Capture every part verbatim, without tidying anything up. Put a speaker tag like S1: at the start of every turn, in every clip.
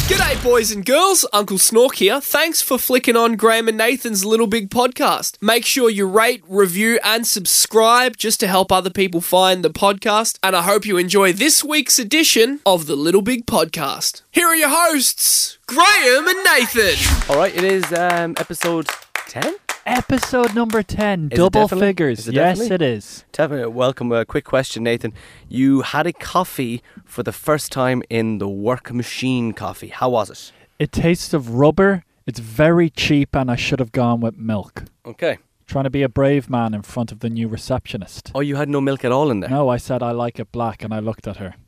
S1: G'day, boys and girls. Uncle Snork here. Thanks for flicking on Graham and Nathan's Little Big Podcast. Make sure you rate, review, and subscribe just to help other people find the podcast. And I hope you enjoy this week's edition of the Little Big Podcast. Here are your hosts, Graham and Nathan.
S2: All right, it is um, episode ten?
S3: Episode number ten,
S2: Is
S3: double
S2: it
S3: figures.
S2: Is it
S3: yes,
S2: definitely?
S3: it is.
S2: Definitely. Welcome. A quick question, Nathan. You had a coffee for the first time in the work machine coffee. How was it?
S3: It tastes of rubber. It's very cheap, and I should have gone with milk.
S2: Okay.
S3: Trying to be a brave man in front of the new receptionist.
S2: Oh, you had no milk at all in there?
S3: No, I said I like it black, and I looked at her.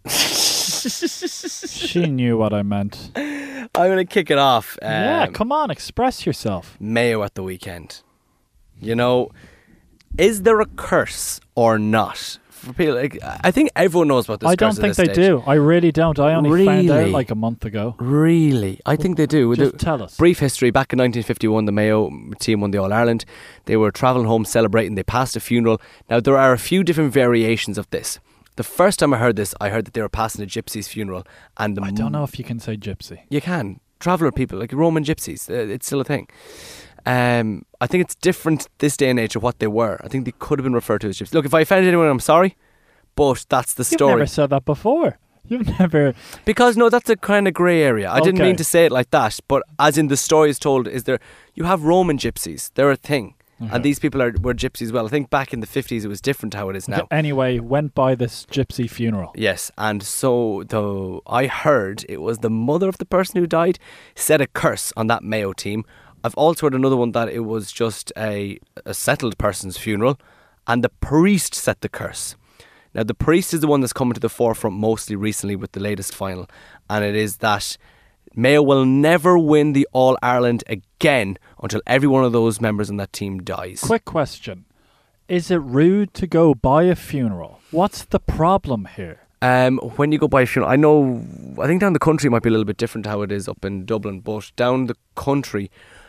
S3: She knew what I meant.
S2: I'm going to kick it off. Um,
S3: yeah, come on, express yourself.
S2: Mayo at the weekend. You know, is there a curse or not? For people, like, I think everyone knows about this
S3: I
S2: curse
S3: don't
S2: at
S3: think
S2: this
S3: they
S2: stage.
S3: do. I really don't. I only found out
S2: Really?
S3: like a month ago.
S2: Really? I think they do.
S3: Just
S2: The-
S3: tell us.
S2: Brief history. Back in nineteen fifty-one, the Mayo team won the All-Ireland. They were travelling home celebrating. They passed a funeral. Now, there are a few different variations of this. The first time I heard this, I heard that they were passing a gypsy's funeral. And the
S3: I don't know if you can say gypsy.
S2: You can. Traveller people, like Roman gypsies. Uh, it's still a thing. Um, I think it's different this day and age of what they were. I think they could have been referred to as gypsies. Look, if I offended anyone, I'm sorry. But that's the
S3: You've
S2: story.
S3: never said that before. You've never...
S2: Because, no, that's a kind of grey area. I didn't
S3: Okay.
S2: mean to say it like that. But as in the story is told, is there... You have Roman gypsies. They're a thing.
S3: Okay.
S2: And these people are were gypsies well. I think back in the fifties it was different to how it is now.
S3: Anyway, went by this gypsy funeral.
S2: Yes, and so though I heard it was the mother of the person who died said a curse on that Mayo team. I've also heard another one that it was just a, a settled person's funeral and the priest set the curse. Now the priest is the one that's coming to the forefront mostly recently with the latest final, and it is that Mayo will never win the All-Ireland again until every one of those members in that team dies.
S3: Quick question. Is it rude to go by a funeral? What's the problem here?
S2: Um, when you go by a funeral, I know, I think down the country it might be a little bit different to how it is up in Dublin, but down the country,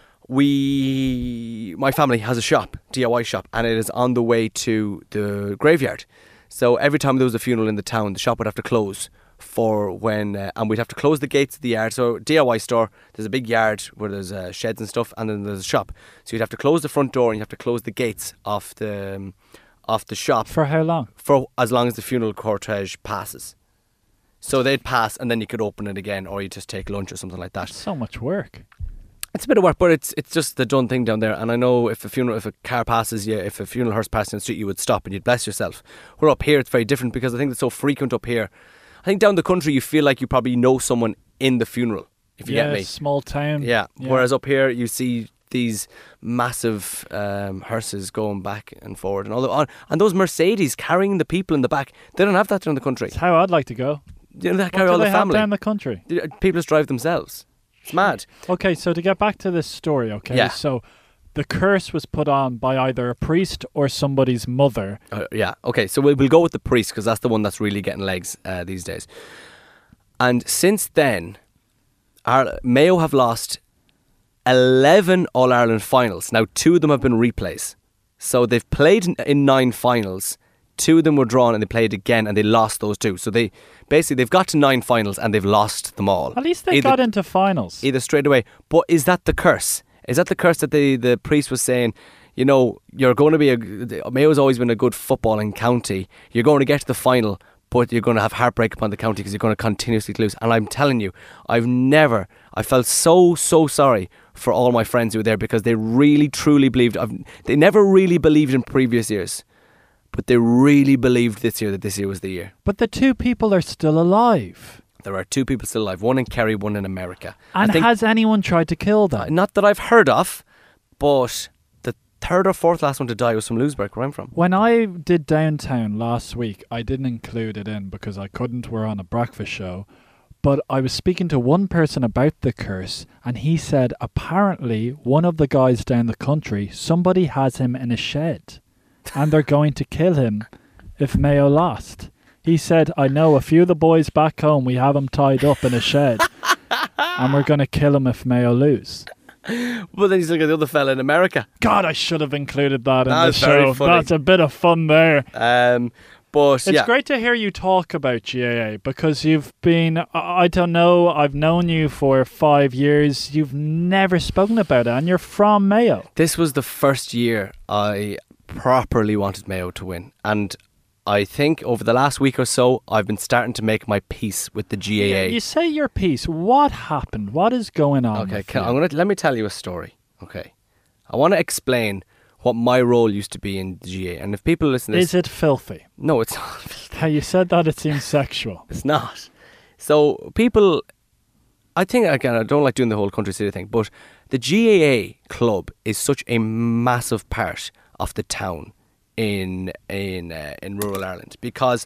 S2: we, my family has a shop, D I Y shop, and it is on the way to the graveyard. So every time there was a funeral in the town, the shop would have to close for when, uh, and we'd have to close the gates of the yard. So D I Y store, there's a big yard where there's uh, sheds and stuff, and then there's a shop. So you'd have to close the front door and you have to close the gates off the um, off the shop
S3: For how long?
S2: for as long as the funeral cortege passes. So they'd pass and then you could open it again, or you just take lunch or something like that.
S3: So much work.
S2: It's a bit of work, but it's it's just the done thing down there. And I know if a funeral, if a car passes you, if a funeral hearse passes in the street, you would stop and you'd bless yourself. Where up here, it's very different because I think it's so frequent up here. I think down the country, you feel like you probably know someone in the funeral, if you
S3: yeah,
S2: get me.
S3: small town.
S2: Yeah.
S3: Yeah.
S2: Whereas up here, you see these massive um, hearses going back and forward, and all the, and those Mercedes carrying the people in the back. They don't have that down the country.
S3: That's how I'd like to go.
S2: You know, they
S3: What
S2: carry
S3: do
S2: all
S3: they
S2: the
S3: have
S2: family.
S3: down the country?
S2: People just drive themselves. It's mad.
S3: Okay, so to get back to this story, okay?
S2: Yeah.
S3: So the curse was put on by either a priest or somebody's mother.
S2: Uh, yeah. Okay. So we'll, we'll go with the priest because that's the one that's really getting legs uh, these days. And since then, our Mayo have lost eleven All Ireland finals. Now, two of them have been replays. So they've played in, in nine finals. Two of them were drawn and they played again and they lost those two. So they basically they've got to nine finals and they've lost them all.
S3: At least they
S2: Either-
S3: got into finals.
S2: Either straight away. But is that the curse? Is that the curse that the, the priest was saying, you know, you're going to be a... Mayo's always been a good footballing county. You're going to get to the final, but you're going to have heartbreak upon the county because you're going to continuously lose. And I'm telling you, I've never... I felt so, so sorry for all my friends who were there because they really, truly believed... I've, they never really believed in previous years. But they really believed this year that this year was the year.
S3: But the two people are still alive.
S2: There are two people still alive. One in Kerry, one in America.
S3: And
S2: I think,
S3: has anyone tried to kill them?
S2: not that I've heard of, but the third or fourth last one to die was from Lewisburg, where I'm from.
S3: When I did Downtown last week, I didn't include it in because I couldn't. We're on a breakfast show. But I was speaking to one person about the curse, and he said apparently one of the guys down the country, somebody has him in a shed, and they're going to kill him if Mayo lost. He said, I know a few of the boys back home, we have him tied up in a shed, and we're going to kill him if Mayo lose.
S2: But then he's looking at the other fella in America.
S3: God, I should have included that in
S2: That's
S3: the
S2: very
S3: show.
S2: funny.
S3: That's a bit of fun there.
S2: Um, But
S3: It's
S2: yeah,
S3: great to hear you talk about G A A because you've been, I I don't know, I've known you for five years. You've never spoken about it and you're from Mayo.
S2: this was the first year I properly wanted Mayo to win. And I think over the last week or so, I've been starting to make my peace with the G A A.
S3: You say your piece. What happened? What is going on?
S2: Okay,
S3: with
S2: can,
S3: you?
S2: I'm gonna let me tell you a story. Okay, I want to explain what my role used to be in the G A A. And if people listen to this,
S3: Is it filthy?
S2: no, it's not.
S3: How you said that it seems sexual.
S2: It's not. So people, I think, again, I don't like doing the whole country city thing, but the G A A club is such a massive part of the town in in uh, in rural Ireland, because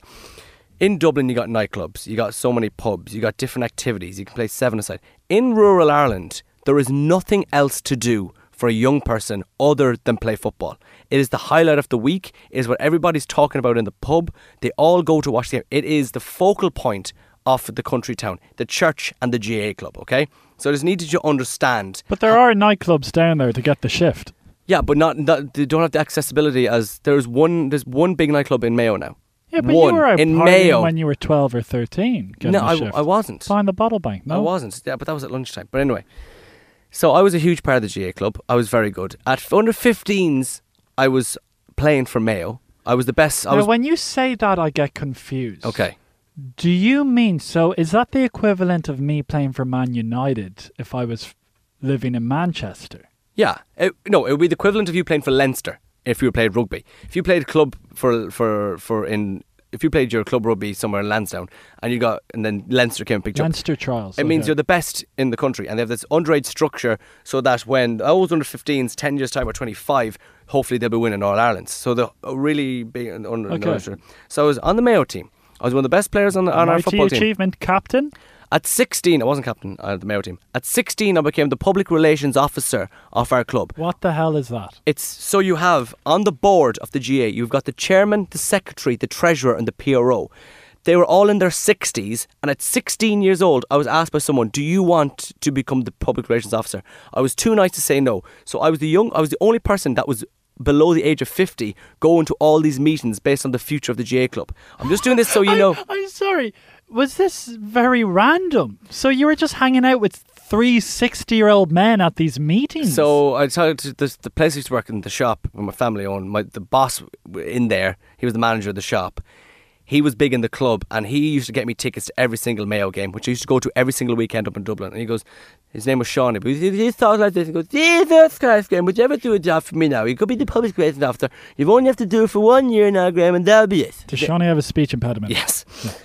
S2: in Dublin you got nightclubs, you got so many pubs, you got different activities, you can play seven-a-side. In rural Ireland, there is nothing else to do for a young person other than play football. It is the highlight of the week. It is what everybody's talking about in the pub. They all go to watch the game. It is the focal point of the country town, the church and the G A A club, okay? So I just needed you to understand.
S3: But there are nightclubs down there to get the shift.
S2: Yeah, but not, not they don't have the accessibility as there's one there's one big nightclub in Mayo now.
S3: Yeah, but
S2: one
S3: you were out
S2: in
S3: partying
S2: Mayo.
S3: when you were twelve or thirteen. Getting
S2: No,
S3: the
S2: I,
S3: shift.
S2: I wasn't.
S3: Find the bottle bank. No,
S2: I wasn't. Yeah, but that was at lunchtime. But anyway, so I was a huge part of the G A A club. I was very good. At under fifteens, I was playing for Mayo. I was the best. I
S3: Now,
S2: was
S3: when you say that, I get confused.
S2: okay.
S3: Do you mean, so is that the equivalent of me playing for Man United if I was living in Manchester?
S2: Yeah, it, no, it would be the equivalent of you playing for Leinster if you played rugby. If you played club for for for in if you played your club rugby somewhere in Lansdowne and you got and then Leinster came and picked you up.
S3: Leinster trials.
S2: It means
S3: okay.
S2: you're the best in the country, and they have this underage structure so that when those under fifteens, ten years time or twenty-five, hopefully they'll be winning All Ireland. So they're really big under.
S3: Okay.
S2: under so I was on the Mayo team. I was one of the best players on, the, on our
S3: Mighty
S2: football team.
S3: achievement, captain.
S2: At sixteen, I wasn't captain of the Mayo team. At sixteen, I became the public relations officer of our club.
S3: What the hell is that?
S2: It's so you have on the board of the G A A, you've got the chairman, the secretary, the treasurer, and the P R O. They were all in their sixties, and at sixteen years old, I was asked by someone, "Do you want to become the public relations officer?" I was too nice to say no, so I was the young. I was the only person that was below the age of fifty going to all these meetings based on the future of the G A A club. I'm just doing this so you
S3: I'm,
S2: know.
S3: I'm sorry. Was this very random? So you were just hanging out with three sixty-year-old men at these meetings?
S2: So I told the, the place I used to work in, the shop where my family owned, my the boss in there, he was the manager of the shop. He was big in the club, and he used to get me tickets to every single Mayo game, which I used to go to every single weekend up in Dublin. And he goes, his name was Sean. But he, he thought like this. He goes, Jesus Christ, Graham, would you ever do a job for me now? You could be the public relations officer. You only have to do it for one year now, Graham, and that'll be it.
S3: Does Shawnee have a speech impediment?
S2: Yes.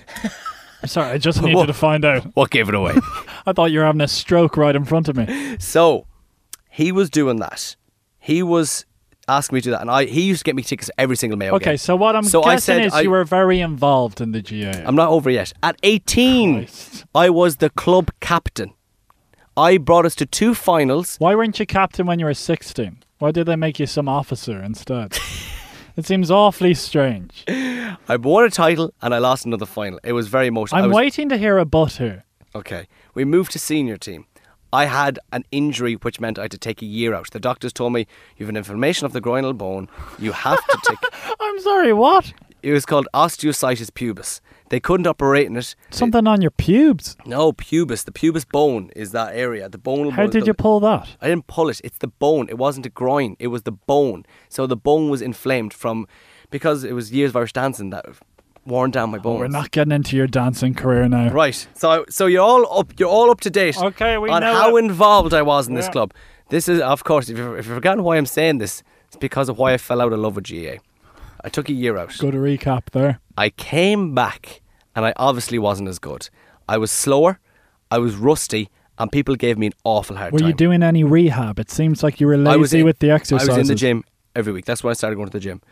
S3: I'm sorry, I just needed
S2: What?
S3: to find out.
S2: What gave it away?
S3: I thought you were having a stroke right in front of me.
S2: So he was doing that. He was asking me to do that, and I he used to get me tickets to every single Mayo game.
S3: Okay, so what I'm
S2: So I
S3: guessing
S2: said
S3: is
S2: I-
S3: you were very involved in the G A A.
S2: I'm not over yet. At eighteen,
S3: Christ.
S2: I was the club captain. I brought us to two finals.
S3: Why weren't you captain when you were sixteen? Why did they make you some officer instead? It seems awfully strange.
S2: I won a title and I lost another final. It was very emotional. I
S3: I'm
S2: was,
S3: waiting to hear a but here.
S2: Okay. We moved to senior team. I had an injury which meant I had to take a year out. The doctors told me, you have an inflammation of the groinal bone. You have to take...
S3: I'm sorry, what?
S2: It was called osteocytis pubis. They couldn't operate in it.
S3: Something on your pubes.
S2: No, pubis. The pubis bone is that area. The bone.
S3: How did you pull that?
S2: I didn't pull it. It's the bone. It wasn't a groin. It was the bone. So the bone was inflamed from... Because it was years of Irish dancing that worn down my bones.
S3: We're not getting into your dancing career now.
S2: Right. So so you're all up you're all up to date
S3: Okay, we
S2: on
S3: know
S2: how
S3: it.
S2: involved I was in this
S3: Yeah.
S2: club. This is, of course, if you've, if you've forgotten why I'm saying this, it's because of why I fell out of love with G A A. I took a year out.
S3: Good recap there.
S2: I came back and I obviously wasn't as good. I was slower, I was rusty, and people gave me an awful hard
S3: Were
S2: time.
S3: you doing any rehab? It seems like you were
S2: I was
S3: lazy
S2: in-
S3: with the exercises.
S2: I was in the gym every week. That's when I started going to the gym.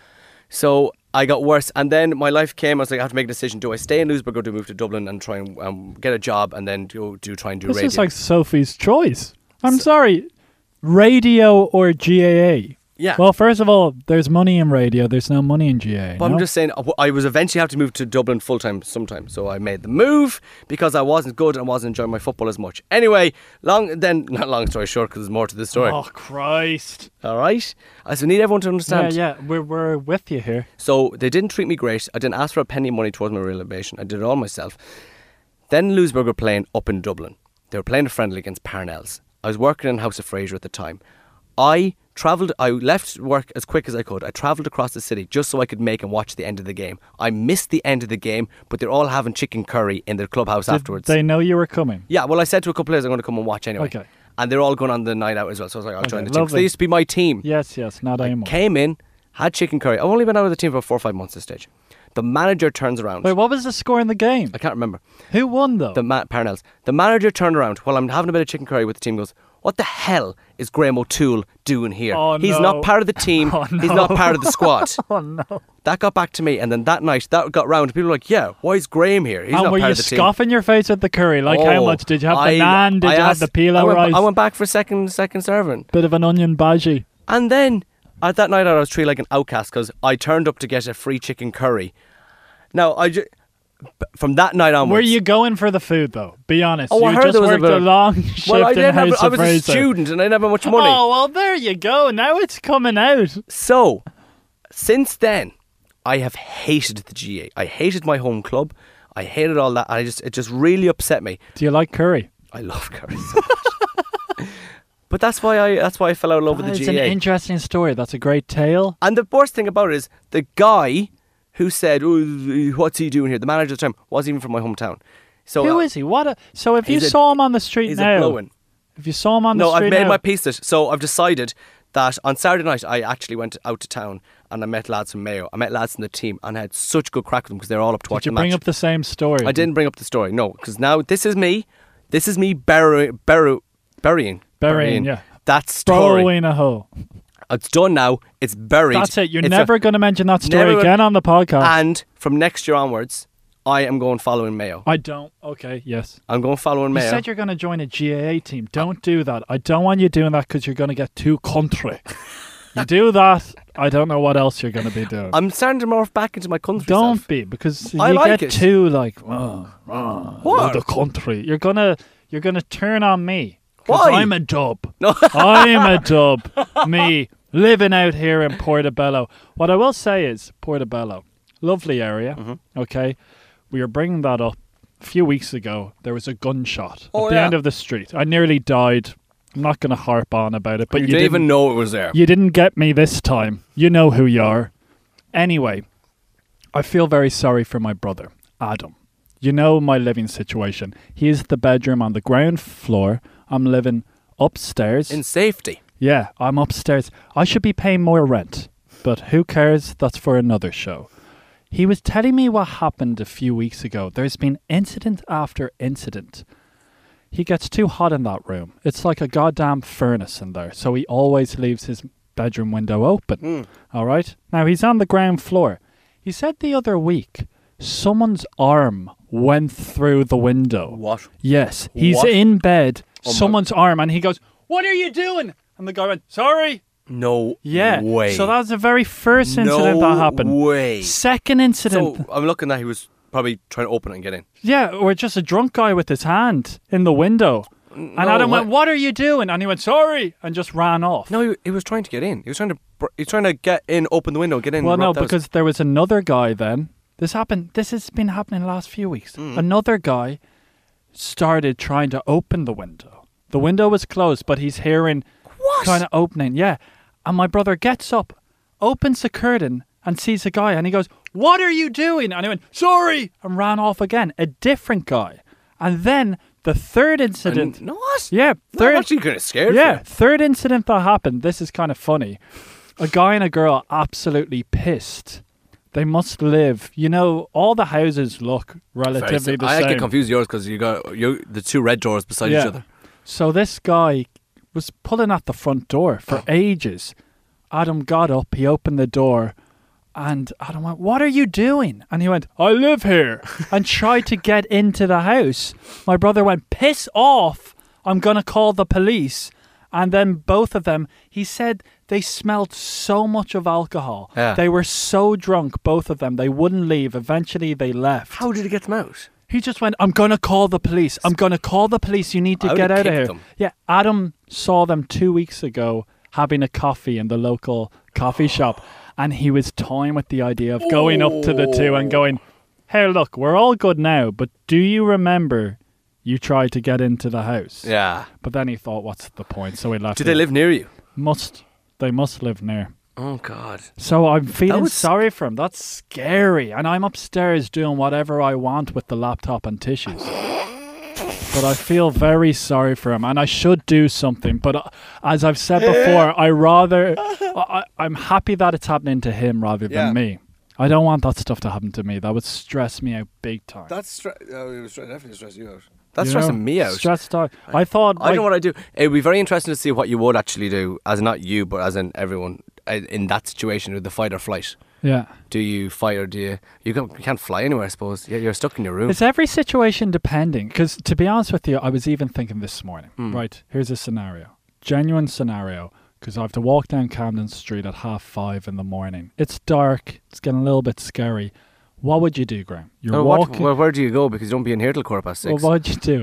S2: So I got worse, and then my life came. I was like, I have to make a decision: do I stay in Louisburg or do I move to Dublin and try and um, get a job, and then do do try and do
S3: This
S2: radio?
S3: is like Sophie's choice. I'm sorry. Radio or G A A?
S2: Yeah.
S3: Well, first of all, there's money in radio. There's no money in G A A.
S2: But
S3: no?
S2: I'm just saying, I was eventually have to move to Dublin full time sometime. So I made the move because I wasn't good and wasn't enjoying my football as much. Anyway, long then, not long story short, because there's more to the story.
S3: Oh, Christ.
S2: All right. I so need everyone to understand.
S3: Yeah, yeah, we're, we're with you here.
S2: So they didn't treat me great. I didn't ask for a penny of money towards my renovation. I did it all myself. Then Louisburg were playing up in Dublin. They were playing a friendly against Parnells. I was working in House of Fraser at the time. I travelled, I left work as quick as I could. I travelled across the city just so I could make and watch the end of the game. I missed the end of the game, but they're all having chicken curry in their clubhouse
S3: Did
S2: afterwards.
S3: they know you were coming?
S2: Yeah, well, I said to a couple of players I'm going to come and watch anyway.
S3: Okay.
S2: And they're all going on the night out as well. So I was like, I'll
S3: Okay,
S2: join the team. 'Cause
S3: lovely.
S2: they used to be my team.
S3: Yes, yes, not
S2: I
S3: anymore.
S2: came in, had chicken curry. I've only been out of the team for four or five months at this stage. The manager turns around.
S3: Wait, what was the score in the game?
S2: I can't remember.
S3: Who won, though?
S2: The ma- Parnells. The manager turned around while I'm having a bit of chicken curry with the team. Goes, what the hell is Graham O'Toole doing here?
S3: Oh,
S2: He's
S3: no.
S2: not part of the team.
S3: Oh,
S2: He's
S3: no.
S2: not part of the squad.
S3: Oh, no.
S2: That got back to me, and then that night that got round. People were like, "Yeah, why is Graham here? He's
S3: and
S2: not
S3: were
S2: part
S3: you
S2: of the team."
S3: scoffing your face at the curry? Like, how
S2: Oh,
S3: much? Did you have
S2: I-
S3: the naan? Did
S2: I
S3: you
S2: asked-
S3: have the pilau
S2: I went,
S3: rice?
S2: I went back for second, second serving,
S3: Bit of an onion bhaji.
S2: and then at that night I was treated like an outcast because I turned up to get a free chicken curry. Now I ju- from that night onwards.
S3: Were you going for the food, though? Be honest.
S2: Oh,
S3: you
S2: I heard
S3: just
S2: there was a
S3: worked
S2: bit
S3: a,
S2: of-
S3: long shift
S2: Well, I
S3: in
S2: didn't have.
S3: House
S2: I
S3: of
S2: was a
S3: Fraser.
S2: student, and I didn't have much money.
S3: Oh, well, there you go. Now it's coming out.
S2: So, since then, I have hated the G A. I hated my home club. I hated all that. I just it just really upset me.
S3: Do you like curry?
S2: I love curry so much. But that's why I that's why I fell out of love with the
S3: It's
S2: G A.
S3: an interesting story. That's a great tale.
S2: And the worst thing about it is the guy who said, "Oh, what's he doing here?" The manager at the time wasn't even from my hometown. So
S3: Who
S2: uh,
S3: is he? What? A, so if you
S2: he's a-
S3: saw him on the street
S2: he's
S3: now,
S2: a blowing.
S3: if you saw him on
S2: No,
S3: the street
S2: I've made
S3: now,
S2: my peace. That, so I've decided that on Saturday night I actually went out to town and I met lads from Mayo. I met lads from the team and I had such good crack with them because they're all up to watch
S3: did you
S2: the
S3: bring
S2: match.
S3: up the same story?
S2: I didn't bring up the story, no, because now this is me. This is me bury, bury, burying.
S3: Burying, yeah.
S2: That story.
S3: Throwing a hole.
S2: It's done now. It's buried.
S3: That's it. You're
S2: It's
S3: never going to mention that story
S2: Never-
S3: again on the podcast.
S2: And from next year onwards, I am going following Mayo.
S3: I don't. Okay, yes.
S2: I'm going following
S3: You
S2: Mayo.
S3: said you're going to join a G A A team. Don't do that. I don't want you doing that because you're going to get too country. You do that, I don't know what else you're going to be doing.
S2: I'm starting to morph back into my country
S3: Don't
S2: self.
S3: be, because
S2: I
S3: you
S2: like
S3: get
S2: it.
S3: too like, oh, oh,
S2: What?
S3: the country. You're gonna, you're gonna turn on me. 'Cause
S2: Why?
S3: I'm a dub.
S2: No.
S3: I'm a dub. Me living out here in Portobello. What I will say is Portobello, lovely area.
S2: Mm-hmm.
S3: Okay, we were bringing that up a few weeks ago. There was a gunshot
S2: Oh,
S3: at the
S2: yeah.
S3: end of the street. I nearly died. I'm not going to harp on about it, but
S2: you,
S3: you
S2: didn't
S3: didn't
S2: even know it was there.
S3: you didn't get me this time. You know who you are. Anyway, I feel very sorry for my brother, Adam. You know my living situation. He is the bedroom on the ground floor. I'm living upstairs.
S2: In safety.
S3: Yeah, I'm upstairs. I should be paying more rent. But who cares? That's for another show. He was telling me what happened a few weeks ago. There's been incident after incident. He gets too hot in that room. It's like a goddamn furnace in there. So he always leaves his bedroom window open.
S2: Mm.
S3: All right? Now, he's on the ground floor. He said the other week, someone's arm went through the window.
S2: What?
S3: Yes. He's
S2: What?
S3: in bed,
S2: Oh my-
S3: someone's arm, and he goes, "What are you doing?" And the guy went, "Sorry."
S2: No
S3: Yeah.
S2: way.
S3: So that was the very first incident
S2: no
S3: that happened.
S2: way.
S3: Second incident.
S2: So I'm looking that he was probably trying to open it and get in.
S3: Yeah, or just a drunk guy with his hand in the window. And
S2: No,
S3: Adam
S2: what-
S3: went, "What are you doing?" And he went, "Sorry," and just ran off.
S2: No, he, he was trying to get in. He was trying to. br- He was trying to get in, open the window, get in.
S3: Well,
S2: and
S3: no,
S2: rob the house.
S3: because there was another guy then. This happened. This has been happening the last few weeks.
S2: Mm.
S3: Another guy started trying to open the window. The window was closed, but he's hearing
S2: What?
S3: kind of opening. Yeah. And my brother gets up, opens the curtain, and sees a guy, and he goes, "What are you doing?" And he went, "Sorry," and ran off again. A different guy. And then the third incident.
S2: And, no, what?
S3: Yeah,
S2: No,
S3: third.
S2: I'm actually kind of scared.
S3: Yeah,
S2: For
S3: third incident that happened. This is kind of funny. A guy and a girl absolutely pissed. They must live. You know, all the houses look
S2: you.
S3: relatively the
S2: I
S3: same.
S2: get confused yours because you got you the two red doors beside
S3: Yeah.
S2: each other.
S3: So this guy was pulling at the front door for ages. Adam got up, he opened the door, and Adam went, "What are you doing?" And he went, "I live here," and tried to get into the house. My brother went, "Piss off, I'm going to call the police." And then both of them, he said they smelled so much of alcohol.
S2: Yeah.
S3: They were so drunk, both of them. They wouldn't leave. Eventually, they left.
S2: How did he get them out?
S3: He just went, I'm going to call the police. I'm going to call the police. You need to
S2: I
S3: get
S2: would've
S3: out of
S2: kicked
S3: here.
S2: them.
S3: Yeah, Adam saw them two weeks ago having a coffee in the local coffee shop. And he was toying with the idea of going up to the two and going, hey, look, we're all good now. But do you remember you tried to get into the house?
S2: Yeah.
S3: But then he thought, what's the point? So he left.
S2: Do they
S3: it.
S2: live near you?
S3: Must. They must live near.
S2: Oh, God.
S3: So I'm feeling
S2: was-
S3: sorry for him. That's scary. And I'm upstairs doing whatever I want with the laptop and tissues. But I feel very sorry for him, and I should do something. But uh, as I've said before, I rather I, I'm happy that it's happening to him rather than
S2: Yeah.
S3: me. I don't want that stuff to happen to me. That would stress me out big time.
S4: That's stre- oh, it was stre- definitely stress you out.
S2: That's
S3: You know,
S2: stressing me out.
S3: Stressed out. I thought.
S2: I don't know
S3: like,
S2: what I do. It would be very interesting to see what you would actually do, as in not you, but as in everyone uh, in that situation with the fight or flight.
S3: Yeah.
S2: Do you fight or do you? You can't, you can't fly anywhere, I suppose. Yeah, you're stuck in your room.
S3: Is every situation depending? Because to be honest with you, I was even thinking this morning.
S2: Hmm.
S3: Right, here's a scenario. Genuine scenario. Because I have to walk down Camden Street at half five in the morning. It's dark. It's getting a little bit scary. What would you do, Graham? You're
S2: Oh, what,
S3: walking.
S2: where, where do you go? Because you don't be in here till quarter past
S3: Well,
S2: six.
S3: what'd you do?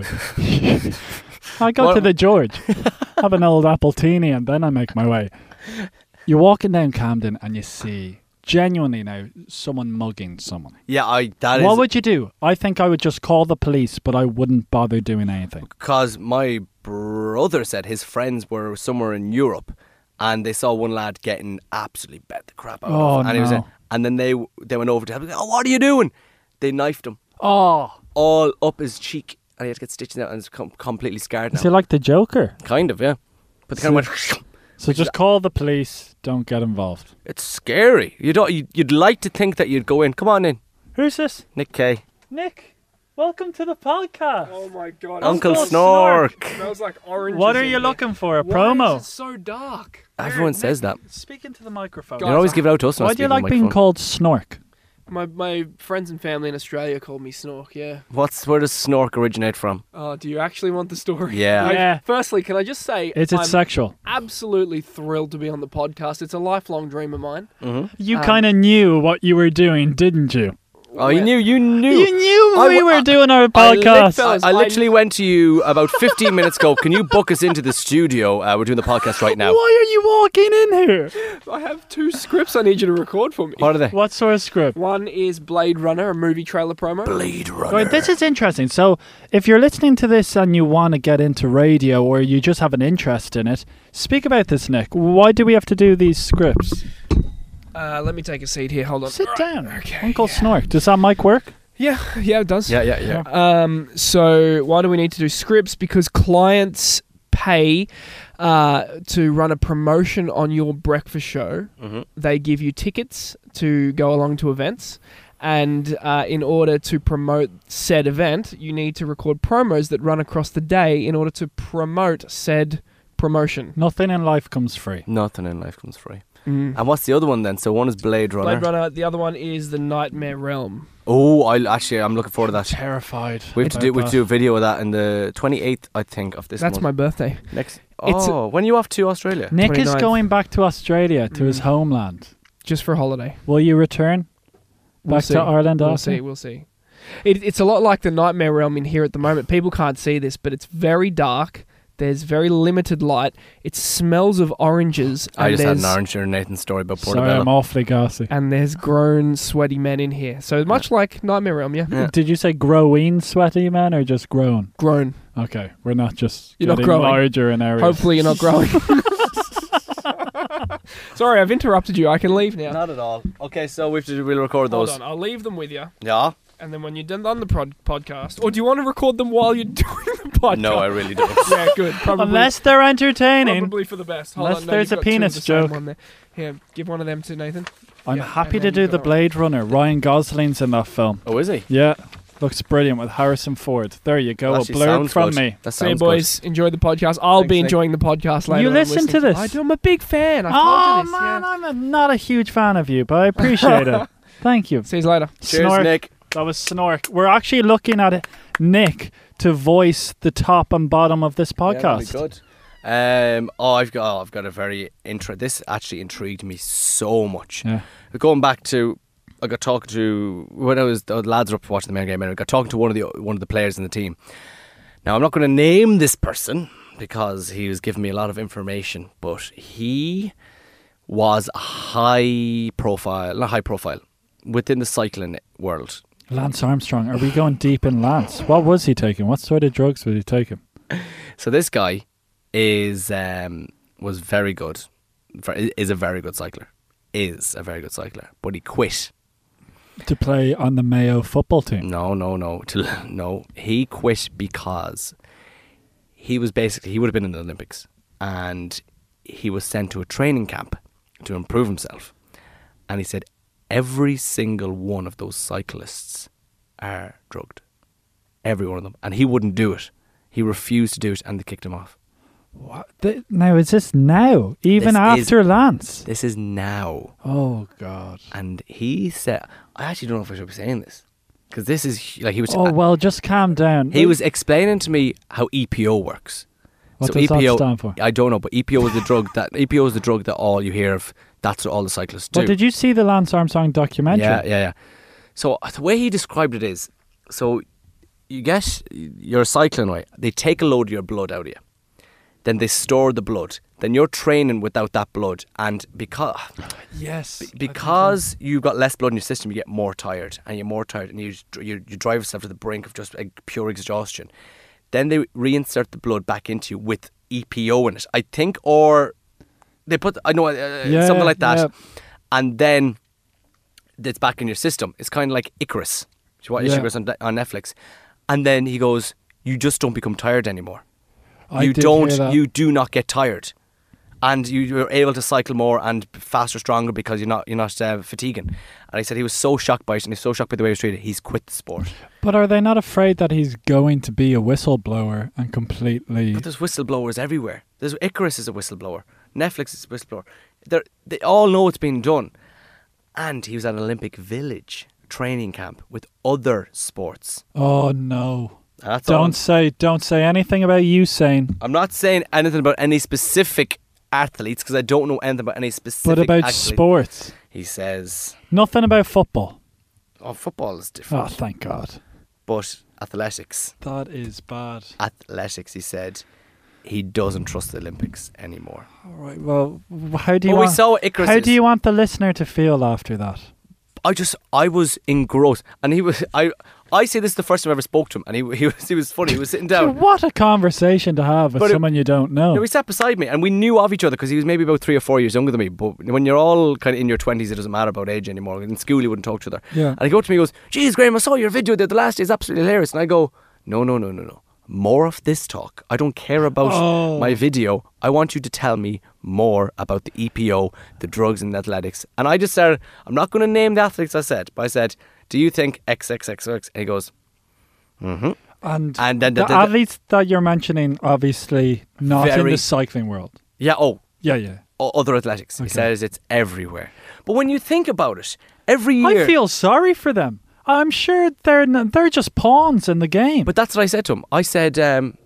S3: I go
S2: What-
S3: to the George, have an old apple teeny, and then I make my way. You're walking down Camden and you see, genuinely now, someone mugging someone.
S2: Yeah, I. That is
S3: What would you do? I think I would just call the police, but I wouldn't bother doing anything.
S2: because my brother said his friends were somewhere in Europe, and they saw one lad getting absolutely bet the crap out
S3: Oh,
S2: of, and he was,
S3: no.
S2: in- and then they they went over to him. Oh, what are you doing? They knifed him
S3: Oh,
S2: all up his cheek, and he had to get stitches out, and it's com- completely scarred now.
S3: is he like the Joker?
S2: Kind of, yeah. But they kind of went.
S3: So just call the police. Don't get involved.
S2: It's scary. You don't. You'd, you'd like to think that you'd go in. Come on in,
S3: Who's this?
S2: Nick Kay,
S3: Nick. Welcome to the podcast.
S1: Oh my god.
S2: Uncle
S3: Uncle
S2: Snork.
S1: It smells like oranges.
S3: What are
S1: in
S3: you
S1: here.
S3: looking for? A
S1: Why
S3: promo?
S1: is it so dark?
S2: Everyone says that.
S3: Speak into the microphone.
S1: God.
S2: You always give it out to us.
S3: Why do you like being called Snork?
S1: My my friends and family in Australia call me Snork, yeah.
S2: What's where does Snork originate from?
S1: Oh, do you actually want the story?
S2: Yeah.
S1: I-
S3: Yeah.
S1: Firstly, can I just say
S3: Is it
S1: I'm
S3: sexual?
S1: absolutely thrilled to be on the podcast. It's a lifelong dream of mine.
S2: Mm-hmm.
S3: You
S1: Um,
S3: kind of knew what you were doing, didn't you?
S2: Oh, you knew. You knew.
S3: You knew
S2: I
S3: we
S2: w-
S3: were
S2: I-
S3: doing our
S2: I lit-
S3: podcast.
S1: fellas,
S2: I, I
S1: I-
S2: literally went to you about fifteen minutes ago. Can you book us into the studio? Uh, we're doing the podcast right now.
S3: Why are you walking in here?
S1: I have two scripts I need you to record for me.
S2: What are they?
S3: What sort of script?
S1: One is Blade Runner, a movie trailer promo.
S2: Blade Runner.
S3: Right, this is interesting. So, if you're listening to this and you want to get into radio or you just have an interest in it, speak about this, Nick. Why do we have to do these scripts?
S1: Uh, let me take a seat here. Hold on.
S3: Sit
S1: Right,
S3: down.
S1: Okay.
S3: Uncle Snork. Does that mic work?
S1: Yeah, yeah, it does.
S2: Yeah, yeah, yeah.
S1: Um, so why do we need to do scripts? Because clients pay uh, to run a promotion on your breakfast show.
S2: Mm-hmm.
S1: They give you tickets to go along to events. And uh, in order to promote said event, you need to record promos that run across the day in order to promote said promotion.
S3: Nothing in life comes free.
S2: Nothing in life comes free.
S1: Mm.
S2: And what's the other one then? So one is Blade Runner.
S1: Blade Runner. The other one is the Nightmare Realm.
S2: Oh, I actually I'm looking forward to that.
S3: Terrified.
S2: We have to do we have to do a video of that in the twenty-eighth, I think, of this
S1: That's
S2: month.
S1: my birthday.
S2: next.
S1: It's a-
S2: Oh, when are you off to Australia?
S3: Nick is
S1: twenty-ninth.
S3: going back to Australia, to his
S1: Mm.
S3: homeland.
S1: Just for a holiday.
S3: Will you return
S1: We'll
S3: back
S1: see.
S3: to Ireland
S1: We'll
S3: after?
S1: see. We'll see. It, it's a lot like the Nightmare Realm in here at the moment. People can't see this, but it's very dark. There's very limited light. It smells of oranges.
S2: I
S1: and
S2: just had
S1: there's-
S2: an orange during Nathan's story about
S3: Sorry,
S2: Portobello.
S3: I'm awfully gassy.
S1: And there's grown, sweaty men in here. So much like Nightmare Realm, yeah.
S2: Yeah.
S3: Did you say growing sweaty man or just grown?
S1: Grown.
S3: Okay, we're not just
S1: You're not
S3: getting
S1: growing.
S3: larger in areas.
S1: Hopefully you're not growing. Sorry, I've interrupted you. I can leave now.
S2: Not at all. Okay, so we have to we'll record
S1: Hold
S2: those.
S1: on. I'll leave them with you.
S2: Yeah.
S1: And then when you're done on the prod- podcast, or do you want to record them while you're doing the podcast?
S2: No, I really don't.
S1: Yeah, good. Probably.
S3: Unless they're entertaining.
S1: Probably for the best. Hold
S3: Unless
S1: on, no,
S3: there's
S1: you've
S3: a
S1: got two of
S3: penis
S1: the same
S3: joke.
S1: One there. Here, give one of them to Nathan.
S3: I'm
S1: Yeah,
S3: happy
S1: and
S3: to
S1: then
S3: do
S1: you've
S3: the
S1: got
S3: Blade Runner. Ryan Gosling's in that film.
S2: Oh, is he?
S3: Yeah, looks brilliant with Harrison Ford. There you go,
S2: That
S3: a
S2: actually
S3: blurb
S2: sounds
S3: from
S2: good.
S3: me.
S2: That
S1: See you,
S2: sounds
S1: boys. Enjoy the podcast. I'll
S2: Thanks,
S1: be
S2: Nick.
S1: enjoying the podcast later.
S3: You
S1: on
S3: listen
S1: listening
S3: to this?
S1: I do. I'm a big fan. I
S3: Oh
S1: told you this.
S3: man,
S1: yeah.
S3: I'm a, not a huge fan of you, but I appreciate it. Thank you.
S1: See you later.
S2: good. Cheers,
S3: Snork.
S2: Nick.
S3: That was Snork. We're actually looking at it, Nick, to voice the top and bottom of this
S2: Yeah, that'd be
S3: podcast.
S2: good. Um, oh, I've got, oh, I've got a very intro. This actually intrigued me so much.
S3: Yeah.
S2: Going back to, I got talking to when I was the lads were up watching the main game. And I got talking to one of the one of the players in the team. Now I'm not going to name this person because he was giving me a lot of information, but he was a high profile, not high profile, within the cycling world.
S3: Lance Armstrong. Are we going deep in Lance? What was he taking? What sort of drugs was he taking?
S2: So this guy is um, was very good. Is a very good cycler. Is a very good cycler, but he quit.
S3: To play on the Mayo football team?
S2: No, no, no, to, no. He quit because he was basically he would have been in the Olympics, and he was sent to a training camp to improve himself. And he said every single one of those cyclists are drugged, every one of them, and he wouldn't do it. He refused to do it, and they kicked him off.
S3: What? The, now, is this now? Even
S2: This
S3: after Lance?
S2: This is now.
S3: Oh, God.
S2: And he said, I actually don't know if I should be saying this, because this is like he was.
S3: Oh, well, just calm down.
S2: He was explaining to me how E P O works.
S3: What
S2: so
S3: does
S2: E P O,
S3: that stand for?
S2: I don't know, but E P O is the drug that E P O is the drug that all you hear of. That's what all the cyclists do.
S3: Well, did you see the Lance Armstrong documentary?
S2: Yeah, yeah, yeah. So the way he described it is, so you get you're cycling, right? They take a load of your blood out of you, then they store the blood. Then you're training without that blood, and because
S3: Yes.
S2: because you've got less blood in your system, you get more tired, and you're more tired, and you you, you drive yourself to the brink of just like, pure exhaustion. Then they reinsert the blood back into you with E P O in it, I think, or they put I know uh,
S3: Yeah,
S2: something like that,
S3: yeah.
S2: and then it's back in your system. It's kind of like Icarus. Do you watch
S3: Yeah.
S2: Icarus on, on Netflix? And then he goes, "You just don't become tired anymore.
S3: I
S2: you
S3: did
S2: don't.
S3: hear that.
S2: You do not get tired." And you, you're able to cycle more and faster, stronger because you're not you're not uh, fatiguing. And he said he was so shocked by it, and he's so shocked by the way he was treated. He's quit the sport.
S3: But are they not afraid that he's going to be a whistleblower and completely...
S2: But there's whistleblowers everywhere. There's Icarus is a whistleblower. Netflix is a whistleblower. They're, they all know it's been done. And he was at an Olympic Village training camp with other sports.
S3: Oh, no.
S2: And that's all.
S3: Don't say, don't say anything about Usain.
S2: I'm not saying anything about any specific athletes because I don't know anything about any specific
S3: But about
S2: athlete.
S3: sports.
S2: He says,
S3: Nothing about football.
S2: oh, football is
S3: Oh,
S2: different.
S3: thank God.
S2: But athletics,
S3: That is bad.
S2: athletics, he said, he doesn't trust the Olympics anymore.
S3: All right, well, how do you
S2: But we
S3: want...
S2: saw Icarus.
S3: How do you want the listener to feel after that?
S2: I just, I was engrossed, and he was. I, I say this is the first time I ever spoke to him, and he, he was, he was funny. He was sitting down.
S3: What a conversation to have with
S2: But it-
S3: someone you don't know.
S2: No, he sat beside me, and we knew of each other because he was maybe about three or four years younger than me. But when you're all kind of in your twenties, it doesn't matter about age anymore. In school, you wouldn't talk to each other.
S3: Yeah.
S2: And he goes to me, he goes, "Geez, Graham, I saw your video the, the last day. It's absolutely hilarious." And I go, "No, no, no, no, no. More of this talk. I don't care about
S3: Oh.
S2: my video. I want you to tell me more about the E P O, the drugs and athletics." And I just said, I'm not going to name the athletes I said, but I said, "Do you think X X X X?" And he goes, "Mm-hmm."
S3: And,
S2: And then
S3: the,
S2: the- the-
S3: athletes that you're mentioning, obviously not in
S2: Very-
S3: the cycling world.
S2: Yeah, oh,
S3: Yeah, yeah.
S2: o- other athletics. He
S3: Okay.
S2: says it's everywhere. But when you think about it, every year...
S3: I feel sorry for them. I'm sure they're n- they're just pawns in the game.
S2: But that's what I said to him. I said, um,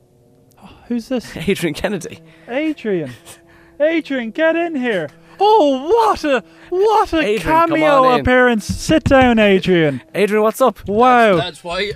S3: Who's this?
S2: Adrian Kennedy.
S3: Adrian. Adrian, get in here. Oh, what a what a
S2: Adrian, come
S3: cameo
S2: on in.
S3: appearance. Sit down, Adrian.
S2: Adrian, what's up?
S3: Wow.
S5: That's why.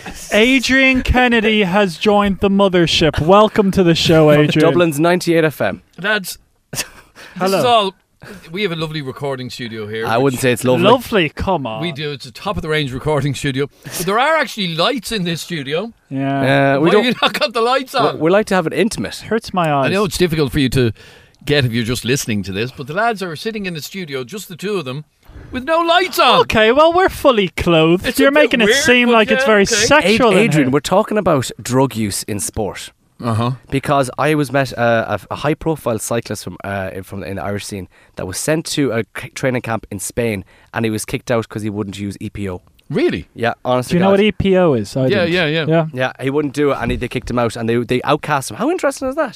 S3: Adrian Kennedy has joined the mothership. Welcome to the show, Adrian.
S2: Dublin's ninety-eight F M.
S5: Lads, this
S3: Hello.
S5: is all. We have a lovely recording studio here.
S2: I
S5: which
S2: wouldn't say it's lovely.
S3: Lovely, come on.
S5: We do. It's a top of the range recording studio. But there are actually lights in this studio.
S3: Yeah.
S2: Uh, we
S5: Why
S2: don't.
S5: have you not got the lights
S2: We,
S5: on?
S2: we like to have it intimate.
S3: Hurts my eyes.
S5: I know it's difficult for you to get if you're just listening to this, but the lads are sitting in the studio, just the two of them, with no lights on.
S3: Okay, well, we're fully clothed.
S5: It's a
S3: You're
S5: bit
S3: making it
S5: weird,
S3: seem
S5: but
S3: like it's
S5: yeah,
S3: very
S5: okay.
S2: Ad-
S3: sexual. in
S2: Adrian,
S3: here.
S2: we're talking about drug use in sport.
S5: Uh huh.
S2: Because I was met uh, a, a high-profile cyclist from uh, from in the Irish scene that was sent to a c- training camp in Spain, and he was kicked out because he wouldn't use E P O.
S5: Really?
S2: Yeah, honestly.
S3: Do you know what E P O is? I
S5: Yeah,
S3: didn't.
S5: yeah, yeah.
S3: Yeah.
S2: Yeah, he wouldn't do it, and he, they kicked him out, and they they outcast him. How interesting is that?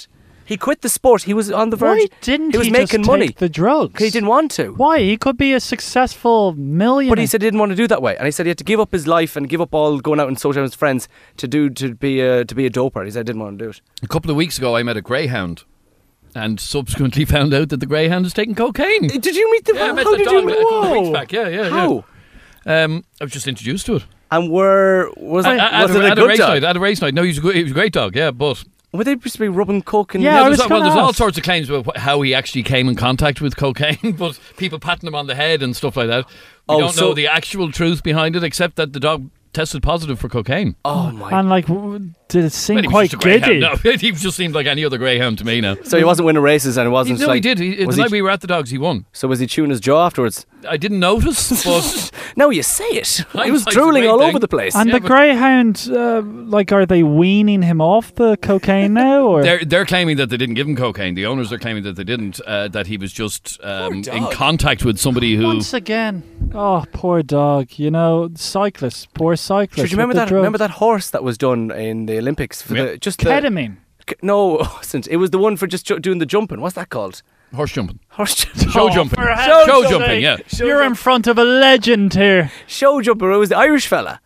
S2: He quit the sport. He was on the verge.
S3: Why didn't
S2: he was
S3: he
S2: making
S3: just
S2: money?
S3: take the drugs?
S2: He didn't want to.
S3: Why? He could be a successful millionaire.
S2: But he said he didn't want to do that way, and he said he had to give up his life and give up all going out and social with his friends to do to be a to be a doper. He said he didn't want to do it.
S5: A couple of weeks ago, I met a greyhound, and subsequently found out that the greyhound is taking cocaine.
S2: Did you meet the?
S5: Yeah, I met
S2: how
S5: the
S2: did
S5: dog
S2: you
S5: a
S2: meet?
S5: couple of weeks
S2: Whoa.
S5: back. Yeah, yeah,
S2: How?
S5: yeah. Um, I was just introduced to it.
S2: And were was,
S5: At,
S2: it,
S5: at,
S2: was
S5: a,
S2: it a
S5: at a
S2: good
S5: race
S2: dog?
S5: night. At a race night. No, he was a, good, he was a great dog. Yeah, but
S2: Were they supposed to be rubbing coke and
S3: Yeah, I
S5: there's,
S3: was
S5: well,
S3: gonna
S5: there's all
S3: ask.
S5: sorts of claims about wh- how he actually came in contact with cocaine, but people patting him on the head and stuff like that. We
S2: Oh,
S5: don't
S2: so-
S5: know the actual truth behind it, except that the dog tested positive for cocaine.
S2: Oh my!
S3: And like, w- did it seem
S5: Well, he was
S3: quite
S5: just a greyhound.
S3: giddy?
S5: No, he just seemed like any other greyhound to me now.
S2: So he wasn't winning races, and it
S5: He,
S2: wasn't.
S5: no,
S2: like,
S5: he did. He, the
S2: was
S5: night
S2: he,
S5: we were at the dogs, he won.
S2: So was he chewing his jaw afterwards?
S5: I didn't notice, but
S2: No, you say it. He was
S5: Hindsight's a
S2: drooling
S5: great
S2: all
S5: thing.
S2: over the place.
S3: And
S5: Yeah,
S3: the
S5: but-
S3: greyhound, uh, like, are they weaning him off the cocaine now? Or
S5: they're they're claiming that they didn't give him cocaine. The owners are claiming that they didn't. Uh, that he was just um, in
S2: dog.
S5: contact with somebody who.
S3: once again, oh, poor dog. You know, cyclists, poor cyclists.
S2: Should you remember
S3: with the
S2: that?
S3: drugs.
S2: Remember that horse that was done in the Olympics for
S5: Yeah.
S2: the just the
S3: ketamine?
S2: K- no, it wasn't. It was the one for just ju- doing the jumping. What's that called?
S5: Horse jumping.
S2: Horse jumping.
S5: Show
S3: Oh,
S5: jumping.
S3: for
S5: Show,
S3: heaven's
S5: jumping,
S3: sake.
S5: yeah.
S3: You're in front of a legend here.
S2: Show jumper. It was the Irish fella.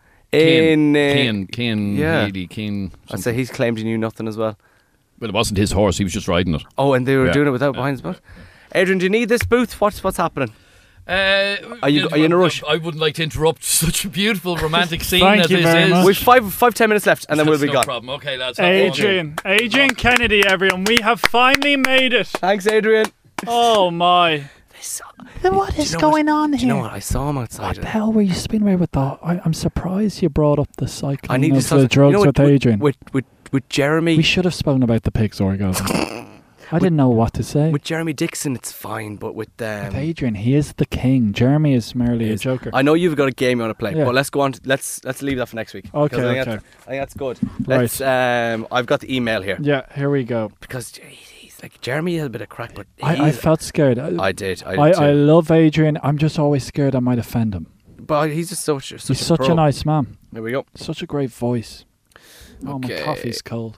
S2: In
S5: Keane,
S2: uh,
S5: Keane, Keane,
S2: yeah.
S5: Haley, Keane.
S2: I'd
S5: something.
S2: say he's claimed he knew nothing as well.
S5: Well, it wasn't his horse. He was just riding it.
S2: Oh, and they were
S5: Yeah.
S2: doing it without behind his back. Adrian, do you need this booth? What's what's happening?
S5: Uh,
S2: Are you- are you in a rush?
S5: I wouldn't like to interrupt such a beautiful romantic scene
S3: Thank
S5: as
S3: you
S5: this
S3: very
S5: is.
S3: much.
S2: We've five five ten minutes left, and then we'll
S5: That's
S2: be
S5: no
S2: gone.
S5: problem. Okay, lads. have fun.
S3: Adrian, Adrian Kennedy, everyone. We have finally made it.
S2: Thanks, Adrian.
S3: Oh my! What is
S2: Do you know
S3: going
S2: what-
S3: on
S2: Do
S3: here?
S2: you know what? I saw him outside.
S3: What the hell were you spinning away with that? I, I'm surprised you brought up the cycling
S2: I need
S3: of
S2: to start.
S3: the drugs
S2: you know,
S3: with
S2: with,
S3: Adrian.
S2: With with with Jeremy.
S3: we should have spoken about the pig's orgasm. I didn't know what to say.
S2: with Jeremy Dixon, it's fine, but with um,
S3: With Adrian, he is the king. Jeremy is merely
S2: He
S3: a
S2: is.
S3: joker.
S2: I know you've got a game you want to play,
S3: Yeah.
S2: but let's go on. To, let's let's leave that for next week.
S3: Okay,
S2: Because I think,
S3: okay.
S2: That's, I think that's good.
S3: Right.
S2: Let's. Um, I've got the email here
S3: Yeah, here we go.
S2: because he's like Jeremy has a bit of crack, but
S3: I, I
S2: he's-
S3: felt scared. I,
S2: I did. I did
S3: I,
S2: too.
S3: I love Adrian. I'm just always scared I might offend him.
S2: but he's just such, such
S3: He's
S2: a
S3: such
S2: pro.
S3: a nice man.
S2: There we go.
S3: Such a great voice. Oh, my
S2: Okay.
S3: coffee's cold.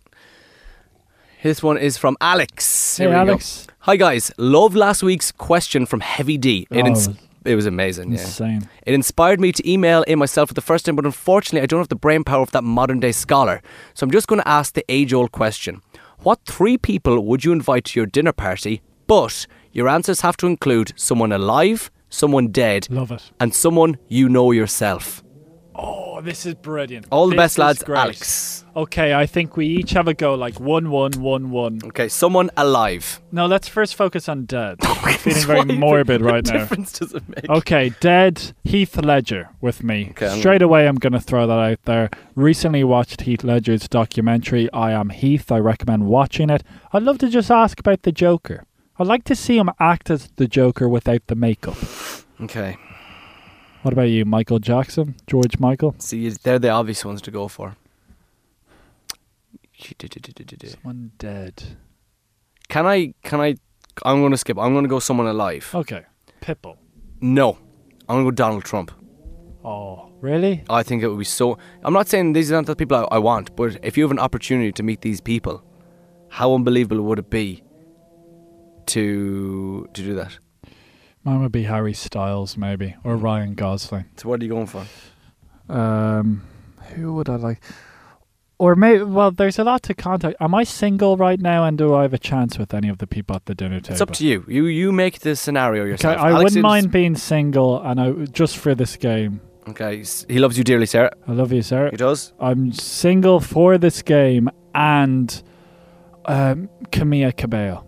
S2: This one is from Alex.
S3: Hey,
S2: Here we go.
S3: Alex.
S2: Hi guys, loved last week's question from Heavy D. It,
S3: Oh,
S2: ins- it was amazing. Yeah.
S3: Insane.
S2: It inspired me to email in myself for the first time, but unfortunately I don't have the brain power of that modern day scholar. So I'm just going to ask the age old question. What three people would you invite to your dinner party, but your answers have to include someone alive, someone dead,
S3: Love it.
S2: and someone you know yourself?
S3: Oh, this is brilliant.
S2: All the
S3: This
S2: best,
S3: is
S2: lads.
S3: great.
S2: Alex.
S3: Okay, I think we each have a go, like one, one, one, one.
S2: Okay, someone alive.
S3: No, let's first focus on dead. I'm feeling very
S2: Why-
S3: morbid right
S2: what
S3: now.
S2: difference does it make?
S3: Okay, dead Heath Ledger with me.
S2: Okay, I'm
S3: Straight away, I'm going to throw that out there. Recently watched Heath Ledger's documentary, I Am Heath. I recommend watching it. I'd love to just ask about the Joker. I'd like to see him act as the Joker without the makeup.
S2: Okay.
S3: What about you, Michael Jackson? George Michael?
S2: See, they're the obvious ones to go for.
S3: Someone dead.
S2: Can I, can I, I'm going to skip. I'm going to go someone alive.
S3: Okay. Pitbull.
S2: No. I'm going to go Donald Trump.
S3: Oh, really?
S2: I think it would be so. I'm not saying these are not the people I, I want, but if you have an opportunity to meet these people, how unbelievable would it be to to do that?
S3: Mine would be Harry Styles, maybe, or Ryan Gosling.
S2: So what are you going for?
S3: Um, who would I like? Or maybe, well, there's a lot to contact. Am I single right now, and do I have a chance with any of the people at the dinner table?
S2: It's up to you. You you make the scenario
S3: Okay,
S2: yourself.
S3: I
S2: Alex
S3: wouldn't
S2: is-
S3: mind being single, and I just for this game.
S2: Okay, s- he loves you dearly, Sarah.
S3: I love you, Sarah.
S2: He does.
S3: I'm single for this game, and um, Camilla Cabello.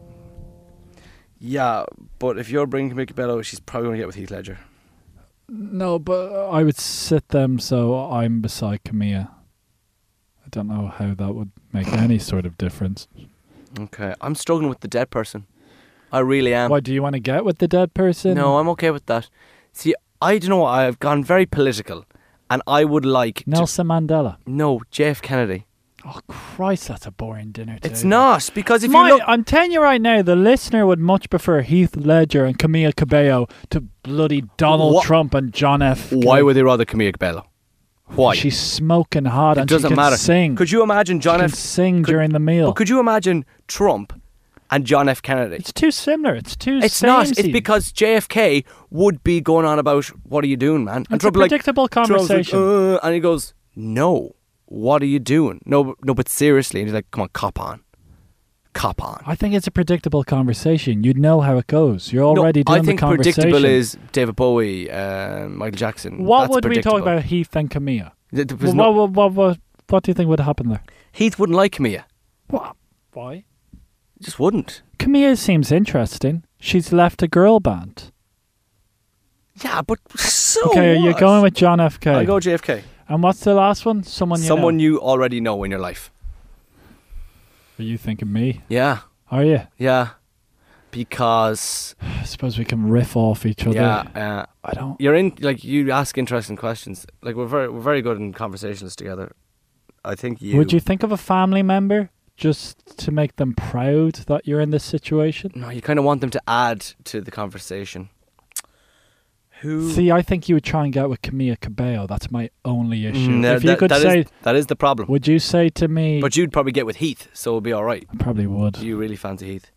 S2: Yeah, but if you're bringing Camila Cabello, she's probably going to get with Heath Ledger.
S3: No, but I would sit them so I'm beside Camilla. I don't know how that would make any sort of difference.
S2: Okay, I'm struggling with the dead person. I really am.
S3: Why do you want to get with the dead person?
S2: No, I'm okay with that. See, I don't know. I've gone very political, and I would like to-
S3: Nelson Mandela.
S2: no J F Kennedy.
S3: Oh Christ, that's a boring dinner table.
S2: It's not because if
S3: My-
S2: you look,
S3: I'm telling you right now, the listener would much prefer Heath Ledger and Camilla Cabello to bloody Donald
S2: What-
S3: Trump and John F.
S2: why would they rather Camila Cabello? Why?
S3: She's smoking hot
S2: It
S3: and
S2: doesn't
S3: she can
S2: matter.
S3: sing.
S2: Could you imagine John
S3: she can
S2: F.
S3: sing
S2: could-
S3: during the meal.
S2: But could you imagine Trump and John F. Kennedy?
S3: It's too similar. It's too
S2: It's not. It's
S3: samey.
S2: because J F K would be going on about, what are you doing, man? And
S3: It's a
S2: Trump like,
S3: predictable
S2: Trump's like,
S3: conversation.
S2: "Uh," and he goes, no, what are you doing? No, but- no, but seriously. And he's like, come on, cop on. Cop on.
S3: I think it's a predictable conversation. You'd know how it goes. You're already
S2: no,
S3: doing
S2: I think
S3: the conversation.
S2: predictable is David Bowie, uh, Michael Jackson.
S3: What
S2: That's
S3: would we talk
S2: predictable.
S3: about Heath and Camilla?
S2: Th- there was
S3: What,
S2: no-
S3: what, what, what, what do you think would happen there?
S2: Heath wouldn't like Camilla.
S3: What? Why?
S2: He just wouldn't.
S3: Camilla seems interesting. She's left a girl band.
S2: Yeah, but so
S3: okay, are you
S2: what?
S3: going with John F K?
S2: I'll go J F K.
S3: And what's the last one? Someone you
S2: Someone
S3: know.
S2: you already know in your life.
S3: Are you thinking me?
S2: Yeah,
S3: Are you?
S2: yeah. Because
S3: I suppose we can riff off each other.
S2: yeah, uh,
S3: I don't.
S2: you're in. Like you ask interesting questions. Like we're very, we're very good in conversations together. I think you.
S3: Would you think of a family member just to make them proud that you're in this situation?
S2: No, you kind of want them to add to the conversation. Who?
S3: See, I think you would try and get with Camilla Cabello. That's my only issue.
S2: Mm,
S3: if you
S2: that-
S3: could
S2: that is-
S3: say,
S2: that is the problem.
S3: would you say to me?
S2: But you'd probably get with Heath, so it'll be all right.
S3: I probably would.
S2: You really fancy Heath?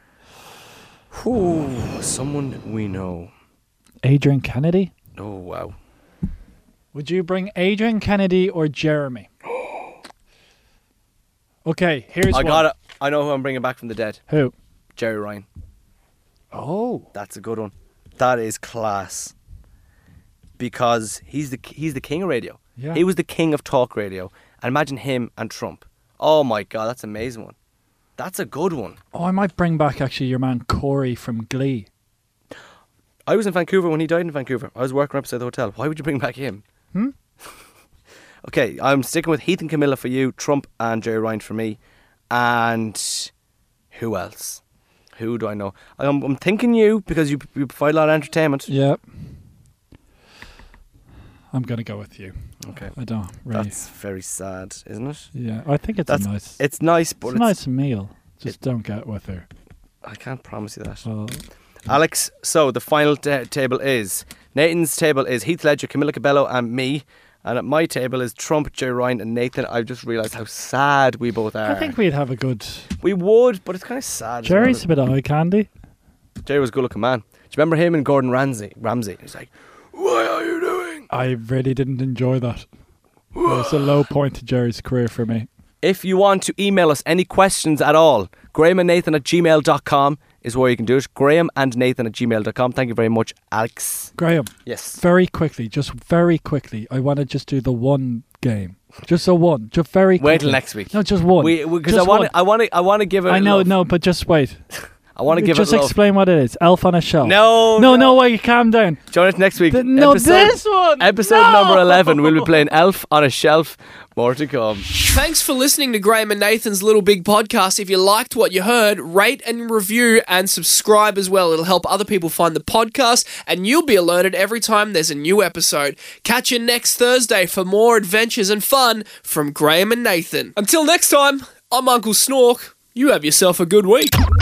S2: Whew, someone we know.
S3: Adrian Kennedy?
S2: Oh wow.
S3: Would you bring Adrian Kennedy or Jeremy? Okay, here's
S2: I
S3: one.
S2: got it. I know who I'm bringing back from the dead.
S3: Who?
S2: Jerry Ryan.
S3: Oh,
S2: That's a good one. That is class. Because he's the he's the king of radio.
S3: yeah.
S2: He was the king of talk radio. And imagine him and Trump. Oh my God, that's an amazing one. That's a good one.
S3: Oh, I might bring back actually your man Corey from Glee.
S2: I was in Vancouver when he died in Vancouver. I was working outside the hotel. Why would you bring back him?
S3: Hmm?
S2: Okay, I'm sticking with Heath and Camilla for you, Trump and Jerry Ryan for me. And who else? Who do I know? I'm, I'm thinking you because you, you provide a lot of entertainment.
S3: Yeah. I'm gonna go with you.
S2: Okay.
S3: I don't really.
S2: That's very sad, isn't it?
S3: yeah, I think it's
S2: That's-
S3: a nice.
S2: It's nice, but
S3: it's
S2: it's,
S3: a nice meal. Just don't get with her.
S2: I can't promise you that.
S3: Well,
S2: Alex, so the final ta- table is Nathan's table is Heath Ledger, Camilla Cabello, and me. And at my table is Trump, Jerry Ryan, and Nathan. I've just realised how sad we both are.
S3: I think we'd have a good.
S2: we would, but it's kind of sad. as
S3: Jerry's
S2: well.
S3: a bit of eye candy.
S2: Jerry was a good looking man. Do you remember him and Gordon Ramsay? Ramsay. He's like, "What are you doing?"
S3: I really didn't enjoy that. It was a low point to Jerry's career for me.
S2: If you want to email us any questions at all, Graham and Nathan at gmail dot com is where you can do it. Graham and Nathan at gmail dot com. Thank you very much, Alex.
S3: Graham,
S2: Yes.
S3: very quickly, just very quickly, I want to just do the one game. Just a one. Just very quickly.
S2: Wait till next week.
S3: No, just one.
S2: We because I
S3: Just
S2: want
S3: one.
S2: to, I want to I want to give it.
S3: I
S2: a
S3: know,
S2: love.
S3: no, but just wait.
S2: I want to give
S3: just
S2: it. Love.
S3: explain what it is. Elf on a Shelf.
S2: No,
S3: No, no way, calm down.
S2: Join us next week.
S3: Th- no,
S2: episode,
S3: this one.
S2: Episode
S3: No!
S2: number eleven. We'll be playing Elf on a Shelf. More to come.
S1: Thanks for listening to Graham and Nathan's Little Big Podcast. If you liked what you heard, rate and review and subscribe as well. It'll help other people find the podcast and you'll be alerted every time there's a new episode. Catch you next Thursday for more adventures and fun from Graham and Nathan. Until next time, I'm Uncle Snork. You have yourself a good week.